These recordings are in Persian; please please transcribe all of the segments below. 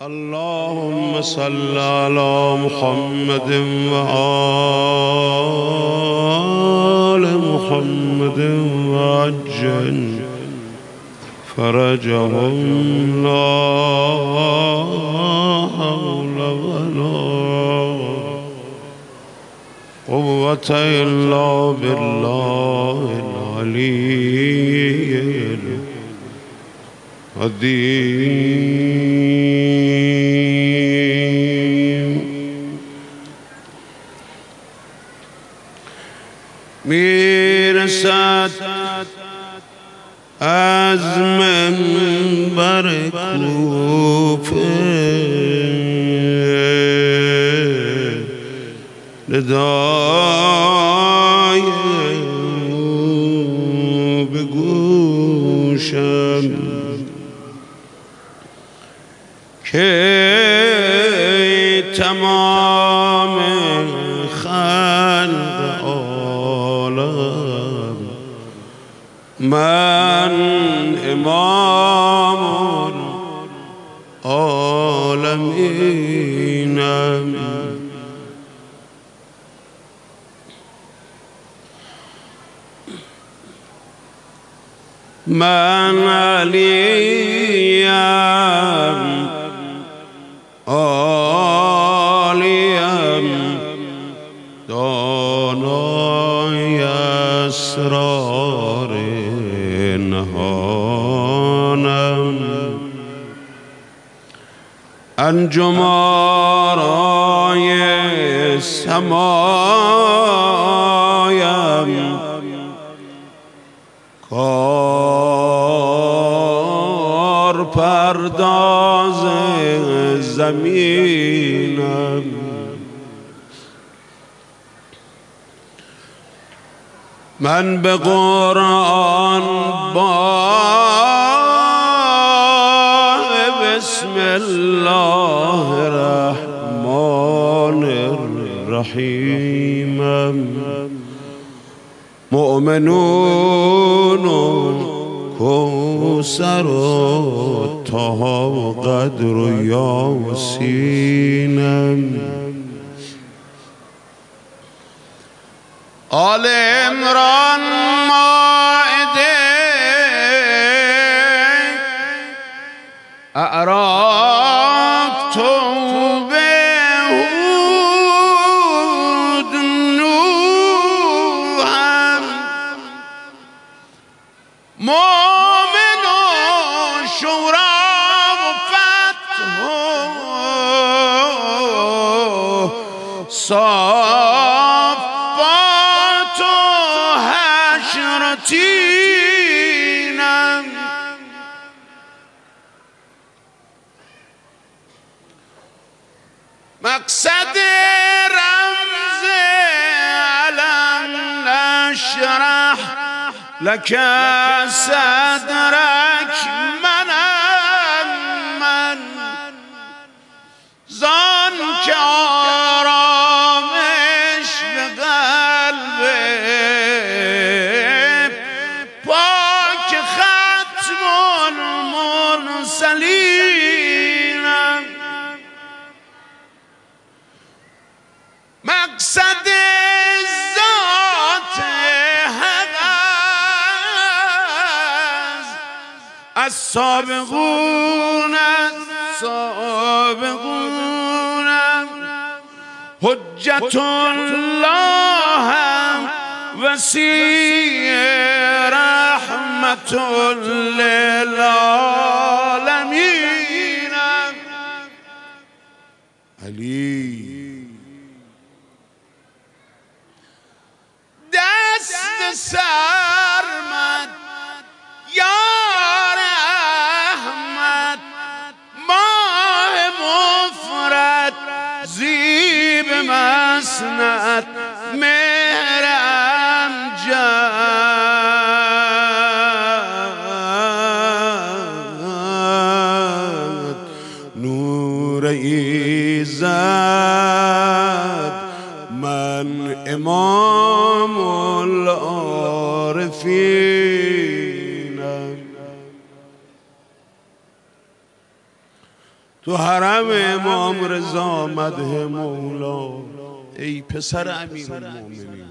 اللهم صل على محمد وآل محمد وعجل فرجهم لا حول ولا قوة إلا بالله العلي العظيم. میرسد از منبر کوفه ندای او به گوشم که تمام خلق عالم من امام العالمینم. من علیم عالیم دانای اسرار نهانم، انجم آرای سمایم، کار پرداز زمینم. من به قرآن با بسم الله الرحمن الرحیم مؤمنون کوثر و طه و قدر و یاسینم. آل عمران مائده اعراف توبه هود نوحم مومن و شورا و فتح و صافات و حشر و تینم. مقصد رمز علم نشرح لك صدرک منم من، زان که آرامش به قلب پاک ختم المرسلینم. مقصد ذات حق السابقون السابقون حجت الله وسیع رحمت للعالمین. علی دست سرمد یار احمد ماه مفرد زیب مسند مهر امجد نور ایزد من امام العارفین. تو حرم امام رضا مدح مولا. ای پسر امیرالمومنین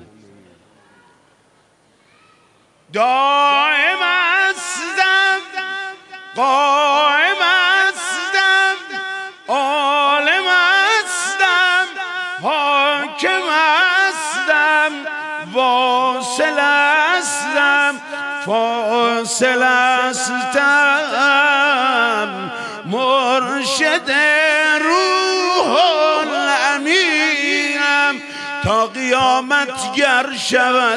دائم هستم، قائم هستم، عالم هستم، حاکم هستم، واصل هستم، فاصل هستم، مرشد روح الامینم تا قیامت گر شود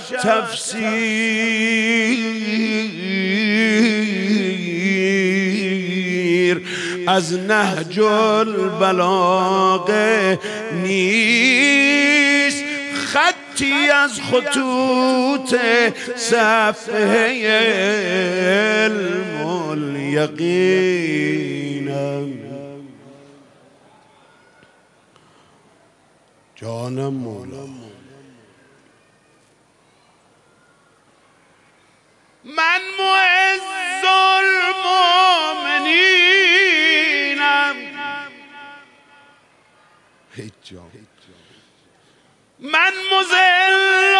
تفسیر از نهج البلاغه نیست خطی از خطوط صفحه علم الیقینم. جانم مولا من معز المؤمنینم، من مذل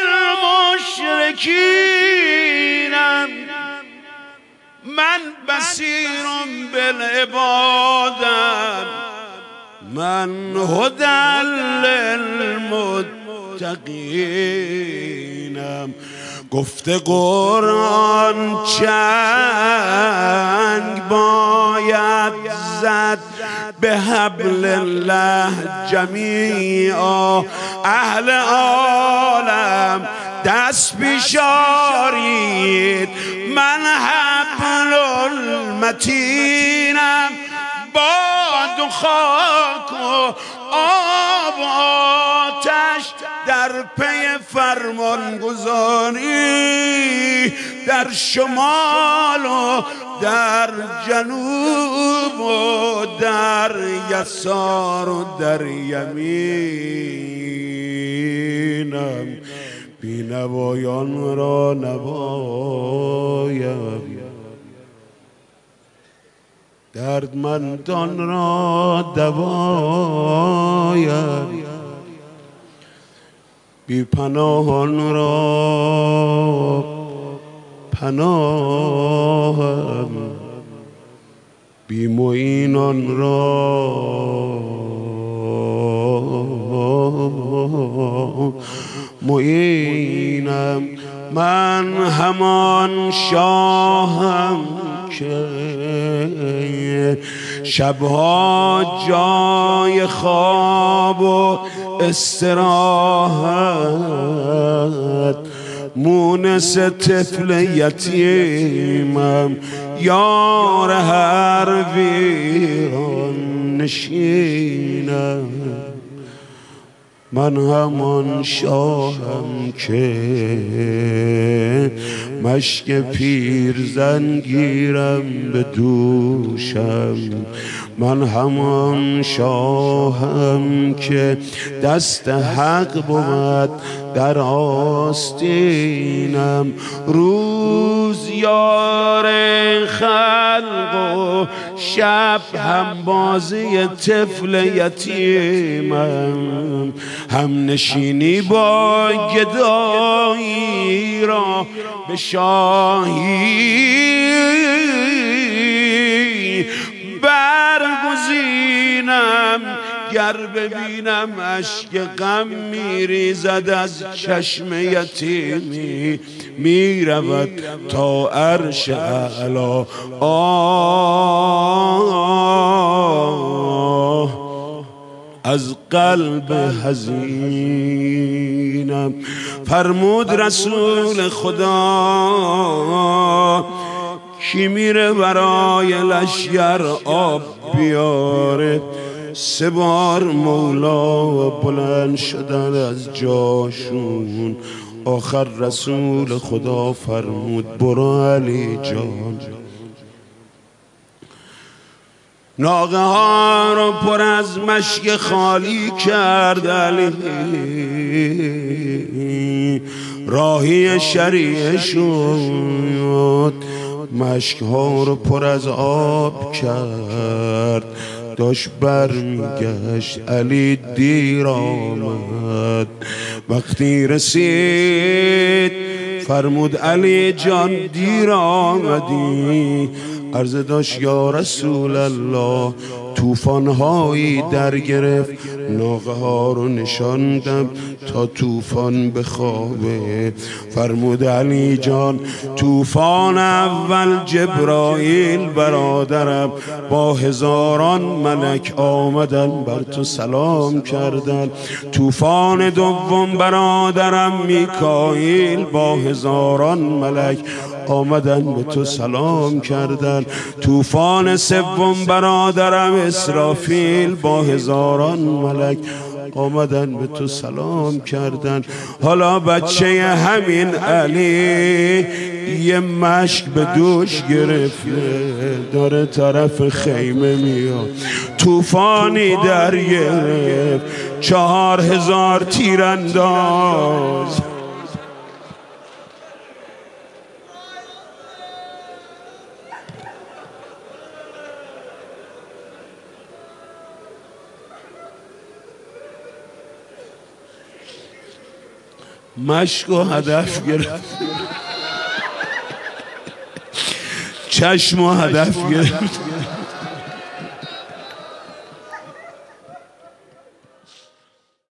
المشرکینم، من بصیر بالعبادم، من هدی للمتقینم. گفته قرآن چنگ باید زد به حبل الله جمیعا، اهل عالم دست بیشارید من حبل المتینم. باد و خاک و آب و آتش در پی فرمانگذاری، در شمال و در جنوب و در یسار و در یمینم. بینوایان را نباید، دردمندان را دواید، بی پناهان را پناهم، بی معینان را معینم. من همان شاهم که شبها جای خواب و استراحت مونس طفل یتیمم، یار هر ویران نشینم. من همان شاهم که مشک پیرزن گیرم به دوشم، من همان شاهم که دست حق بود در آستینم. روز یار خلق و شب هم بازی طفل یتیمم، هم نشینی با گدایی را به شاهی برگزینم. گر ببینم اشک غم میریزد از چشم یتیمی، میرود تا عرش اعلی. از قلب حزینم. فرمود رسول خدا کی میره برای لشگر آب بیاره. 3 بار مولا بلند شدن از جاشون، آخر رسول خدا فرمود برو علی جان. ناقه ها رو پر از مشک خالی کرد علی، راهی شریعه شد، مشک ها رو پر از آب کرد. داشت برمیگشت علی دیر آمد. وقتی رسید فرمود علی جان دیر آمدی. عرض داشت یا رسول الله طوفان‌هایی در گرفت، ناقه ها رو نشاندم تا طوفان بخوابه. فرمود علی جان طوفان اول جبرائیل برادرم با هزاران ملک آمدن بر تو سلام کردن. طوفان دوم برادرم میکائیل با هزاران ملک آمدن به تو سلام کردن. طوفان سوم برادرم اسرافیل با هزاران ملک آمدن به تو سلام کردن. حالا بچه همین علی یه مشک به دوش گرفته داره طرف خیمه میاد. طوفانی در گرفت 4000 تیرانداز. مشک و هدف گرفت، چشم و هدف گرفت.